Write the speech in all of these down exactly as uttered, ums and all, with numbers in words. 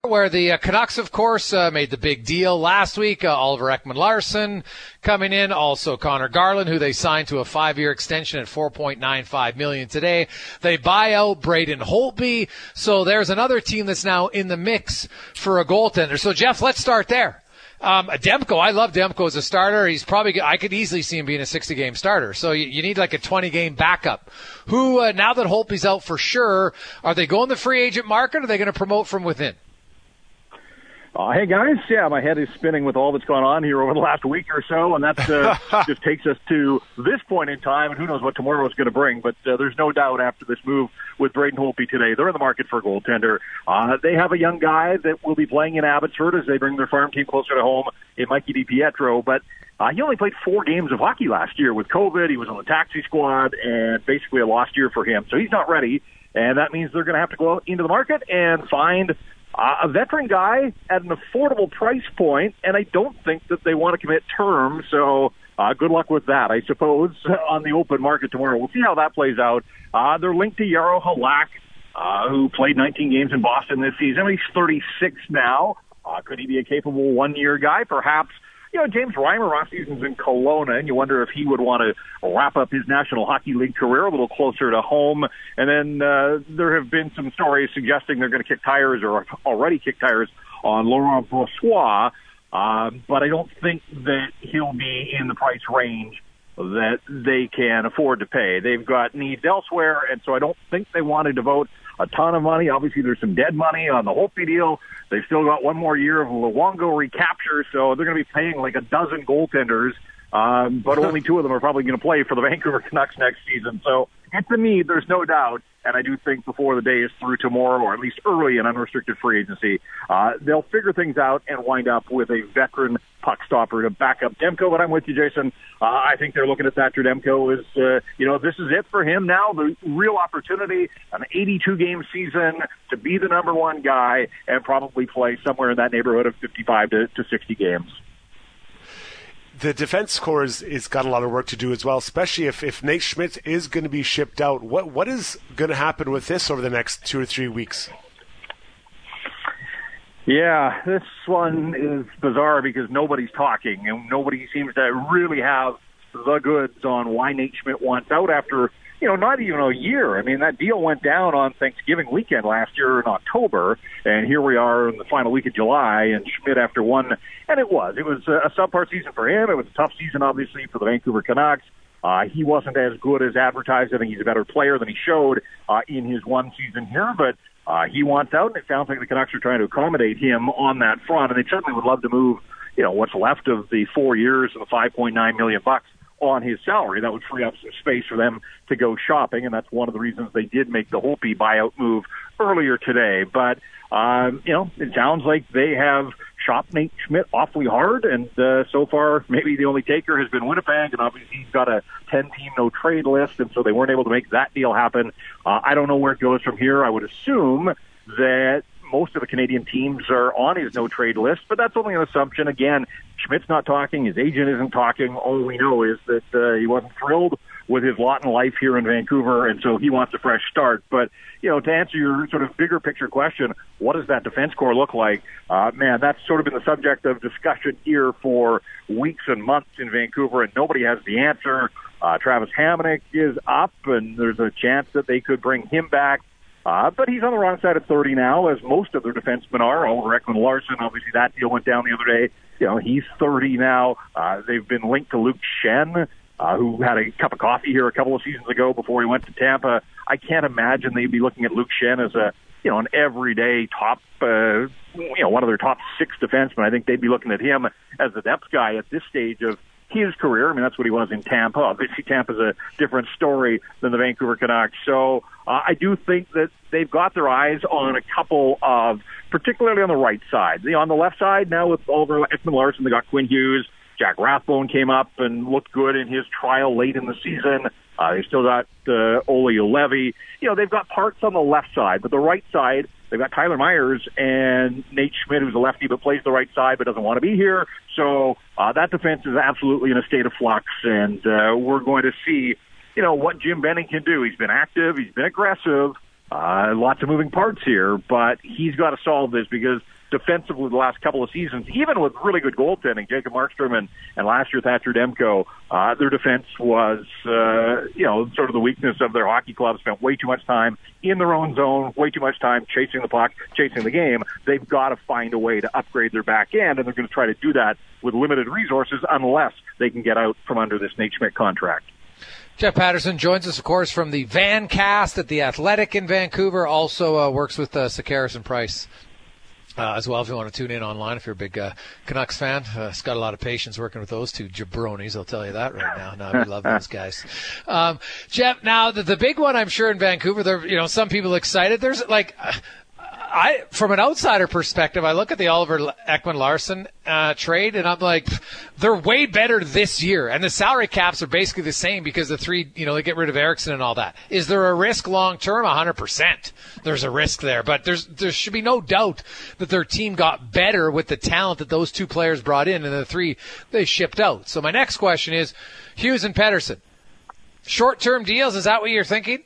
where the uh, Canucks, of course, uh, made the big deal last week. Uh, Oliver Ekman-Larsson coming in. Also Connor Garland, who they signed to a five-year extension at four point nine five million dollars today. They buy out Braden Holtby. So there's another team that's now in the mix for a goaltender. So, Jeff, let's start there. Um, Demko, I love Demko as a starter. He's probably, I could easily see him being a sixty-game starter. So you, you need like a twenty-game backup. Who, uh, now that Holtby's out for sure, are they going the free agent market or are they going to promote from within? Uh, hey, guys. Yeah, my head is spinning with all that's gone on here over the last week or so, and that uh, just takes us to this point in time, and who knows what tomorrow is going to bring. But uh, there's no doubt after this move with Braden Holtby today, they're in the market for a goaltender. Uh, they have a young guy that will be playing in Abbotsford as they bring their farm team closer to home in Mikey DiPietro, but uh, he only played four games of hockey last year with COVID. He was on the taxi squad, and basically a lost year for him. So he's not ready, and that means they're going to have to go out into the market and find Uh, a veteran guy at an affordable price point, and I don't think that they want to commit terms, so uh, good luck with that, I suppose, on the open market tomorrow. We'll see how that plays out. Uh, they're linked to Jaro Halak, uh, who played nineteen games in Boston this season. He's thirty-six now. Uh, could he be a capable one-year guy? Perhaps. You know, James Reimer off season's in Kelowna, and you wonder if he would want to wrap up his National Hockey League career a little closer to home. And then uh, there have been some stories suggesting they're going to kick tires or already kick tires on Laurent Brossoit, uh, but I don't think that he'll be in the price range that they can afford to pay. They've got needs elsewhere, and so I don't think they want to devote a ton of money. Obviously, there's some dead money on the Holtby deal. They've still got one more year of Luongo recapture, so they're going to be paying like a dozen goaltenders, um, but only two of them are probably going to play for the Vancouver Canucks next season. So it's a need, there's no doubt, and I do think before the day is through tomorrow, or at least early in unrestricted free agency, uh, they'll figure things out and wind up with a veteran puck stopper to back up Demko. But I'm with you, Jason. Uh, I think they're looking at Thatcher Demko as, uh, you know, this is it for him now, the real opportunity, an eighty-two game season to be the number one guy and probably play somewhere in that neighborhood of fifty-five to sixty games. The defense corps is, is got a lot of work to do as well, especially if, if Nate Schmidt is going to be shipped out. What What is going to happen with this over the next two or three weeks? Yeah, this one is bizarre because nobody's talking, and nobody seems to really have the goods on why Nate Schmidt wants out after, you know, not even a year. I mean, that deal went down on Thanksgiving weekend last year in October, and here we are in the final week of July, and Schmidt after one, and it was. It was a subpar season for him. It was a tough season, obviously, for the Vancouver Canucks. Uh, he wasn't as good as advertised. I think he's a better player than he showed uh, in his one season here, but uh, he wants out, and it sounds like the Canucks are trying to accommodate him on that front, and they certainly would love to move, you know, what's left of the four years and the five point nine million bucks on his salary. That would free up some space for them to go shopping, and that's one of the reasons they did make the Holtby buyout move earlier today. But, um, you know, it sounds like they have shopped Nate Schmidt awfully hard, and uh, so far maybe the only taker has been Winnipeg, and obviously he's got a ten-team no-trade list, and so they weren't able to make that deal happen. Uh, I don't know where it goes from here. I would assume that most of the Canadian teams are on his no-trade list, but that's only an assumption. Again, Schmidt's not talking. His agent isn't talking. All we know is that uh, he wasn't thrilled with his lot in life here in Vancouver, and so he wants a fresh start. But, you know, to answer your sort of bigger picture question, what does that defense corps look like? Uh, man, that's sort of been the subject of discussion here for weeks and months in Vancouver, and nobody has the answer. Uh, Travis Hamonic is up, and there's a chance that they could bring him back. Uh, but he's on the wrong side of thirty now, as most of their defensemen are. Oliver Ekman-Larsson, obviously that deal went down the other day. You know, he's thirty now. Uh, they've been linked to Luke Schenn, uh, who had a cup of coffee here a couple of seasons ago before he went to Tampa. I can't imagine they'd be looking at Luke Schenn as a, you know, an everyday top, uh, you know, one of their top six defensemen. I think they'd be looking at him as the depth guy at this stage of his career. I mean, that's what he was in Tampa. Obviously, Tampa's a different story than the Vancouver Canucks. So uh, I do think that they've got their eyes on a couple of, particularly on the right side. You know, on the left side, now with Oliver Ekman-Larsson, they got Quinn Hughes. Jack Rathbone came up and looked good in his trial late in the season. Uh, they still got uh, Ole Levy. You know, they've got parts on the left side, but the right side, they've got Tyler Myers and Nate Schmidt, who's a lefty but plays the right side but doesn't want to be here. So uh, that defense is absolutely in a state of flux, and uh, we're going to see, you know, what Jim Benning can do. He's been active. He's been aggressive. Uh, lots of moving parts here, but he's got to solve this because defensively the last couple of seasons, even with really good goaltending, Jacob Markstrom and, and last year Thatcher Demko, uh, their defense was, uh, you know, sort of the weakness of their hockey club. Spent way too much time in their own zone, way too much time chasing the puck, chasing the game. They've got to find a way to upgrade their back end, and they're going to try to do that with limited resources unless they can get out from under this Nate Schmidt contract. Jeff Patterson joins us, of course, from the Vancast at the Athletic in Vancouver. Also uh, works with uh, Sekeres and Price uh, as well. If you want to tune in online, if you're a big uh, Canucks fan, uh, he's got a lot of patience working with those two jabronis. I'll tell you that right now. No, we love those guys. Um, Jeff, now the, the big one, I'm sure in Vancouver, there, you know, some people excited. There's like. Uh, I, from an outsider perspective, I look at the Oliver Ekman-Larsson uh, trade, and I'm like, they're way better this year, and the salary caps are basically the same because the three, you know, they get rid of Eriksson and all that. Is there a risk long term? one hundred percent. There's a risk there, but there's there should be no doubt that their team got better with the talent that those two players brought in, and the three they shipped out. So my next question is, Hughes and Pettersson, short-term deals? Is that what you're thinking?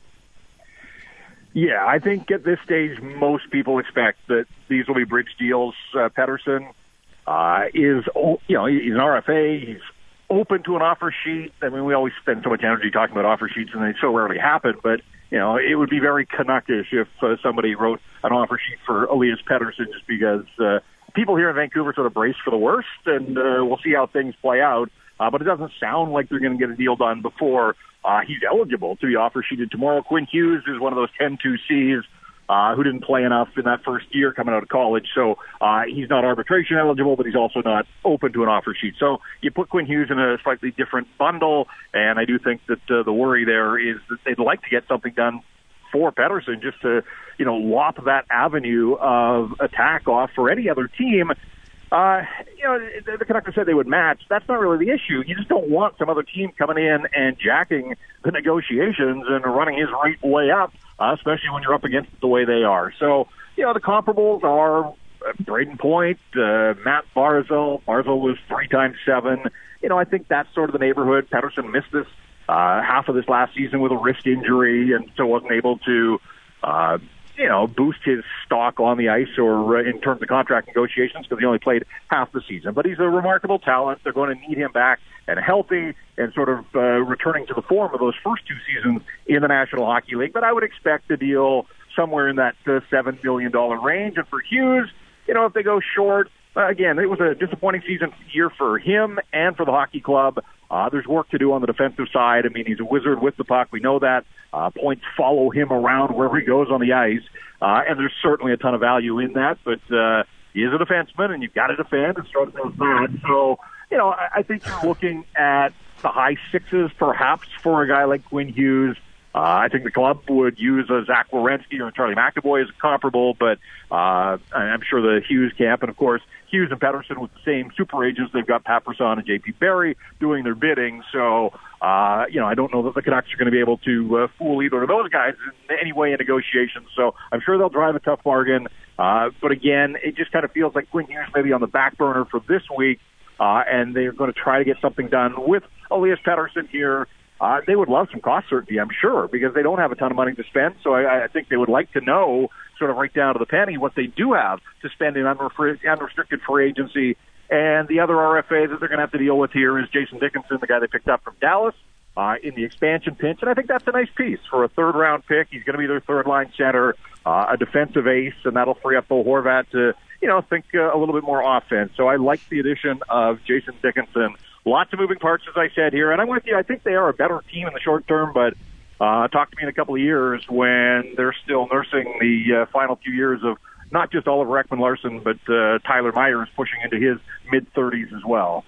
Yeah, I think at this stage, most people expect that these will be bridge deals. Uh, Pettersson uh, is, you know, he's an R F A. He's open to an offer sheet. I mean, we always spend so much energy talking about offer sheets, and they so rarely happen. But, you know, it would be very Canuckish if uh, somebody wrote an offer sheet for Elias Pettersson just because uh, people here in Vancouver sort of brace for the worst, and uh, we'll see how things play out. Uh, but it doesn't sound like they're going to get a deal done before uh, he's eligible to be offer sheeted tomorrow. Quinn Hughes is one of those ten two C's uh, who didn't play enough in that first year coming out of college. So uh, he's not arbitration eligible, but he's also not open to an offer sheet. So you put Quinn Hughes in a slightly different bundle, and I do think that uh, the worry there is that they'd like to get something done for Pettersson just to, you know, lop that avenue of attack off for any other team. Uh, you know, the Canucks said they would match. That's not really the issue. You just don't want some other team coming in and jacking the negotiations and running his rate way up, uh, especially when you're up against it the way they are. So, you know, the comparables are Braden Point, uh, Matt Barzal. Barzal was three times seven. You know, I think that's sort of the neighborhood. Pettersson missed this uh, half of this last season with a wrist injury and so wasn't able to uh you know, boost his stock on the ice or uh, in terms of contract negotiations because he only played half the season. But he's a remarkable talent. They're going to need him back and healthy and sort of uh, returning to the form of those first two seasons in the National Hockey League. But I would expect a deal somewhere in that uh, seven million dollars range. And for Hughes, you know, if they go short, uh, again, it was a disappointing season year for him and for the hockey club. Uh, there's work to do on the defensive side. I mean, he's a wizard with the puck. We know that. Uh, points follow him around wherever he goes on the ice. Uh, and there's certainly a ton of value in that. But uh, he is a defenseman, and you've got to defend and start with that. So, you know, I, I think you're looking at the high sixes perhaps for a guy like Quinn Hughes. Uh, I think the club would use a Zach Werenski or Charlie McAvoy as comparable, but uh, I'm sure the Hughes camp, and of course, Hughes and Pettersson with the same super agents. They've got Pat Brisson and J P Barry doing their bidding. So, uh, you know, I don't know that the Canucks are going to be able to uh, fool either of those guys in any way in negotiations. So I'm sure they'll drive a tough bargain. Uh, but again, it just kind of feels like Quinn Hughes maybe on the back burner for this week, uh, and they're going to try to get something done with Elias Pettersson here. Uh, they would love some cost certainty, I'm sure, because they don't have a ton of money to spend. So I, I think they would like to know, sort of right down to the penny, what they do have to spend in unrefri- unrestricted free agency. And the other R F A that they're going to have to deal with here is Jason Dickinson, the guy they picked up from Dallas uh, in the expansion pinch. And I think that's a nice piece for a third-round pick. He's going to be their third-line center, uh, a defensive ace, and that'll free up Bo Horvat to, you know, think uh, a little bit more offense. So I like the addition of Jason Dickinson. Lots of moving parts, as I said here, and I'm with you. I think they are a better team in the short term, but uh, talk to me in a couple of years when they're still nursing the uh, final few years of not just Oliver Ekman-Larsson, but uh, Tyler Myers pushing into his mid-thirties as well.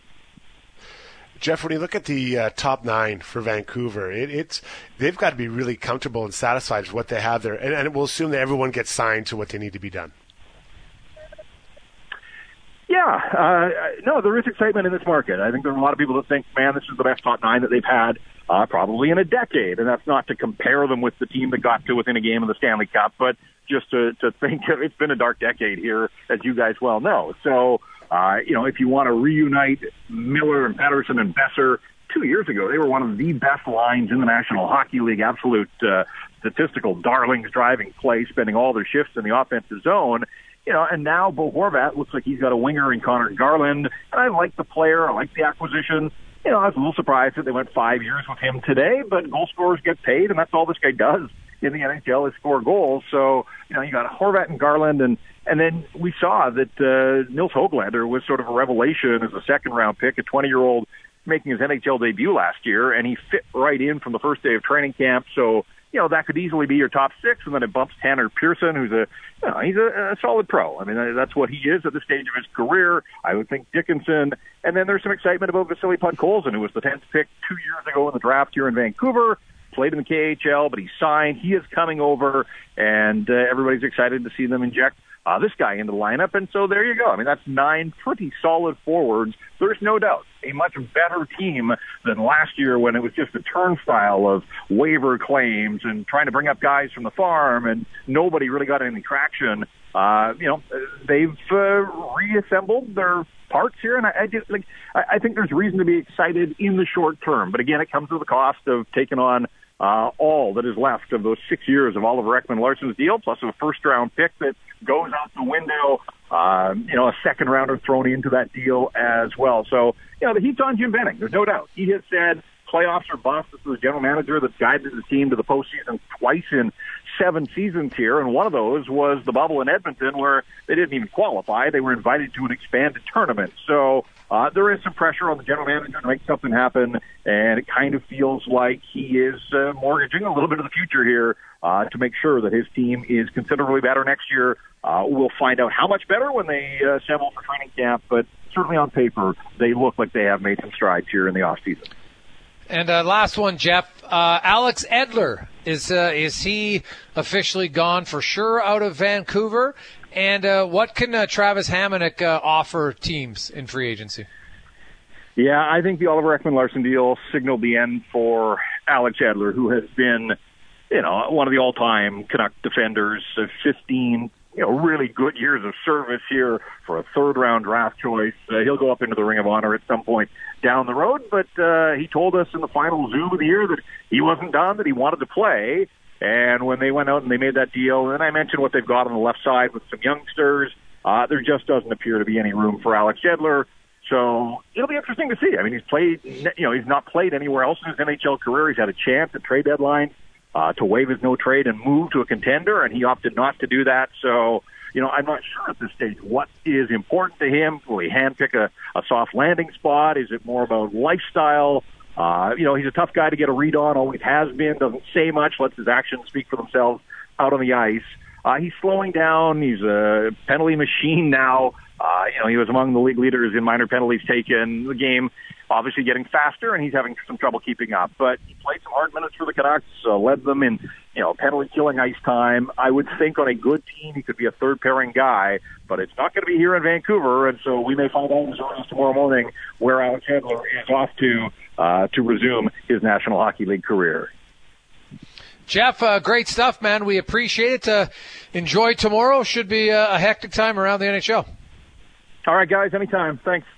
Jeff, when you look at the uh, top nine for Vancouver, it, it's they've got to be really comfortable and satisfied with what they have there, and, and we'll assume that everyone gets signed to what they need to be done. Yeah, uh, no, there is excitement in this market. I think there are a lot of people that think, man, this is the best top nine that they've had uh, probably in a decade. And that's not to compare them with the team that got to within a game of the Stanley Cup, but just to, to think of, it's been a dark decade here, as you guys well know. So, uh, you know, if you want to reunite Miller and Pettersson and Besser, two years ago, they were one of the best lines in the National Hockey League, absolute uh, statistical darlings driving play, spending all their shifts in the offensive zone. you know, and now Bo Horvat looks like he's got a winger in Connor Garland, and I like the player, I like the acquisition. You know, I was a little surprised that they went five years with him today, but goal scorers get paid, and that's all this guy does in the N H L is score goals. So, you know, you got Horvat and Garland, and and then we saw that uh, Nils Höglander was sort of a revelation as a second-round pick, a twenty-year-old making his N H L debut last year, and he fit right in from the first day of training camp. So, you know, that could easily be your top six, and then it bumps Tanner Pearson, who's a, you know, he's a, a solid pro. I mean, that's what he is at this stage of his career. I would think Dickinson, and then there's some excitement about Vasily Podkolzin, who was the tenth pick two years ago in the draft here in Vancouver, played in the K H L, but he signed. He is coming over, and uh, everybody's excited to see them inject uh, this guy into the lineup, and so there you go. I mean, that's nine pretty solid forwards. There's no doubt a much better team than last year when it was just a turnstile of waiver claims and trying to bring up guys from the farm, and nobody really got any traction. Uh, you know, they've uh, reassembled their parts here, and I, I just like I, I think there's reason to be excited in the short term. But again, it comes with the cost of taking on uh, all that is left of those six years of Oliver Ekman-Larsson's deal, plus a first-round pick that goes out the window. Uh, you know, a second rounder thrown into that deal as well. So, you know, the heat's on Jim Benning. There's no doubt. He has said playoffs are bust. This is a general manager that's guided the team to the postseason twice in seven seasons here, and one of those was the bubble in Edmonton where they didn't even qualify. They were invited to an expanded tournament. So uh, there is some pressure on the general manager to make something happen, and it kind of feels like he is uh, mortgaging a little bit of the future here uh, to make sure that his team is considerably better next year. Uh, we'll find out how much better when they uh, assemble for training camp, but certainly on paper, they look like they have made some strides here in the offseason. And uh, last one, Jeff. Uh, Alex Edler, is uh, is he officially gone for sure out of Vancouver? And uh, what can uh, Travis Hamonic uh, offer teams in free agency? Yeah, I think the Oliver Ekman-Larsson deal signaled the end for Alex Edler, who has been, you know, one of the all-time Canuck defenders, uh, fifteen, you know, really good years of service here for a third-round draft choice. Uh, he'll go up into the Ring of Honor at some point down the road, but uh, he told us in the final Zoom of the year that he wasn't done, that he wanted to play. And when they went out and they made that deal, and I mentioned what they've got on the left side with some youngsters, uh, there just doesn't appear to be any room for Alex Edler. So it'll be interesting to see. I mean, he's played, you know, he's not played anywhere else in his N H L career. He's had a chance at trade deadline uh, to waive his no trade and move to a contender, and he opted not to do that. So, you know, I'm not sure at this stage what is important to him. Will he handpick a, a soft landing spot? Is it more about lifestyle? Uh, you know, he's a tough guy to get a read on, always has been, doesn't say much, lets his actions speak for themselves out on the ice. Uh, he's slowing down. He's a penalty machine now. Uh, you know, he was among the league leaders in minor penalties taken. The game obviously getting faster, and he's having some trouble keeping up. But he played some hard minutes for the Canucks, uh, led them in, you know, penalty-killing ice time. I would think on a good team he could be a third-pairing guy, but it's not going to be here in Vancouver, and so we may find out as early as tomorrow morning where Alex Edler is off to uh, to resume his National Hockey League career. Jeff, uh, great stuff, man. We appreciate it. Uh, enjoy tomorrow. Should be uh, a hectic time around the N H L. All right, guys, anytime. Thanks.